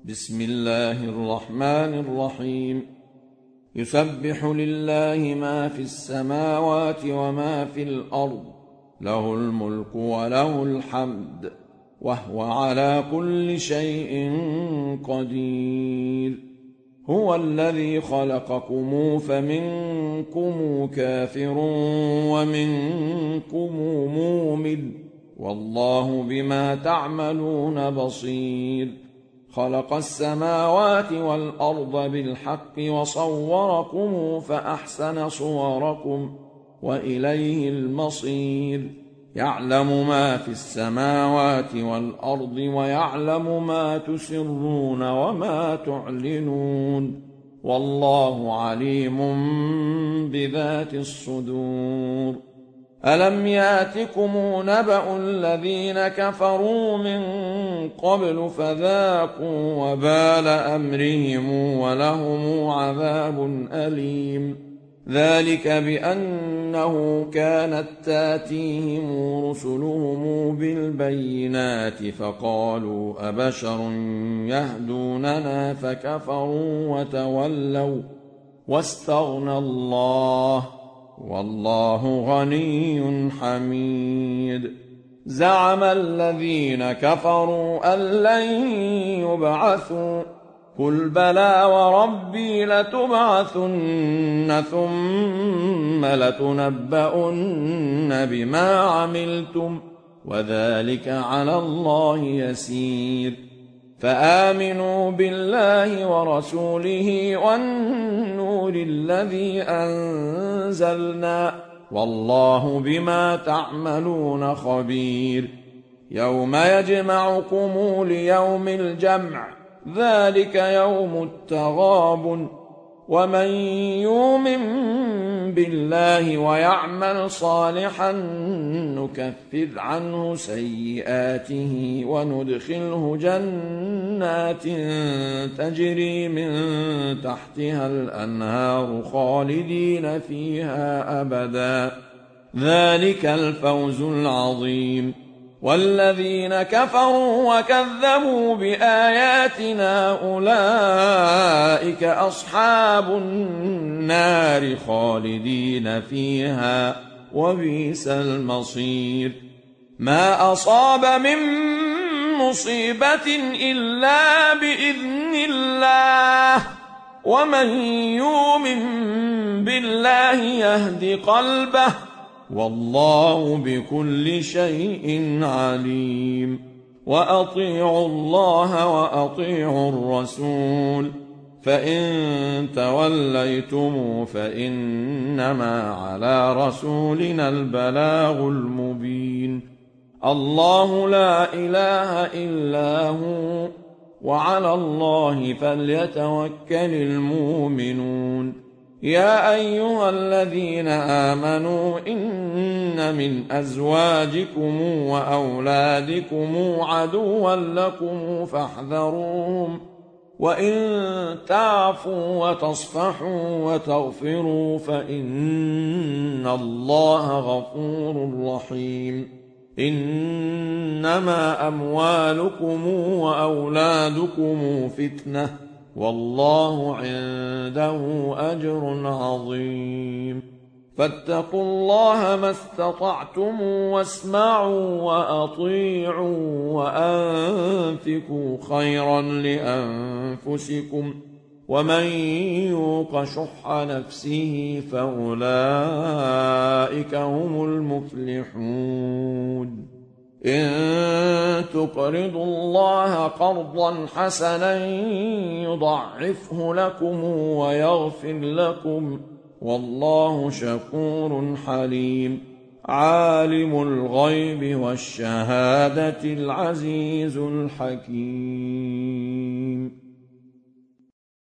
بسم الله الرحمن الرحيم. يسبح لله ما في السماوات وما في الأرض، له الملك وله الحمد، وهو على كل شيء قدير. هو الذي خلقكم فمنكم كافر ومنكم مؤمن، والله بما تعملون بصير. خلق السماوات والأرض بالحق وصوركم فأحسن صوركم وإليه المصير. يعلم ما في السماوات والأرض ويعلم ما تسرون وما تعلنون، والله عليم بذات الصدور. ألم ياتكم نبأ الذين كفروا من قبل فذاقوا وبال أمرهم ولهم عذاب أليم. ذلك بأنه كانت تاتيهم رسلهم بالبينات فقالوا أبشر يهدوننا فكفروا وتولوا واستغنى الله، والله غني حميد. زعم الذين كفروا أن لن يبعثوا، قل بلى وربي لتبعثن ثم لتنبؤن بما عملتم، وذلك على الله يسير. فآمنوا بالله ورسوله والنور الذي أنزلنا، والله بما تعملون خبير. يوم يجمعكم ليوم الجمع، ذلك يوم التغابن. ومن يؤمن بالله ويعمل صالحا نكفر عنه سيئاته وندخله جنات تجري من تحتها الأنهار خالدين فيها أبدا، ذلك الفوز العظيم. والذين كفروا وكذبوا بآياتنا أولئك أصحاب النار خالدين فيها، وبئس المصير. ما أصاب من مصيبة إلا بإذن الله، ومن يؤمن بالله يهد قلبه، والله بكل شيء عليم. وأطيعوا الله وأطيعوا الرسول، فإن توليتم فإنما على رسولنا البلاغ المبين. الله لا إله إلا هو، وعلى الله فليتوكل المؤمنون. يا أيها الذين آمنوا إن من أزواجكم وأولادكم عدوا لكم فاحذروهم، وإن تعفوا وتصفحوا وتغفروا فإن الله غفور رحيم. إنما أموالكم وأولادكم فتنة، والله عنده أجر عظيم. فاتقوا الله ما استطعتم واسمعوا وأطيعوا وأنفقوا خيرا لأنفسكم، ومن يوق شح نفسه فأولئك هم المفلحون. إن تقرضوا الله قرضا حسنا يضعفه لكم ويغفر لكم، والله شكور حليم. عالم الغيب والشهادة العزيز الحكيم.